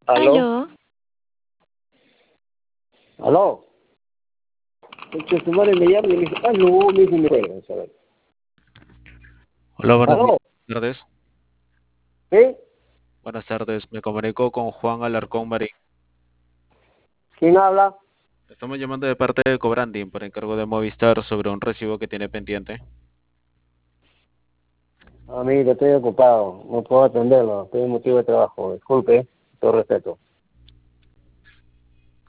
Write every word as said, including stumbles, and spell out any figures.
¿Aló? Aló, ¿Aló? Es que su madre me llama y me dice, aló, me dice, me cuelga, ¿sabes? Hola, buenas di- ¿Aló? tardes. ¿Sí? Buenas tardes. Me comunico con Juan Alarcón Marín. ¿Quién habla? Estamos llamando de parte de Cobranding por encargo de Movistar sobre un recibo que tiene pendiente. Amigo, estoy ocupado, no puedo atenderlo, estoy en motivo de trabajo, disculpe, todo respeto.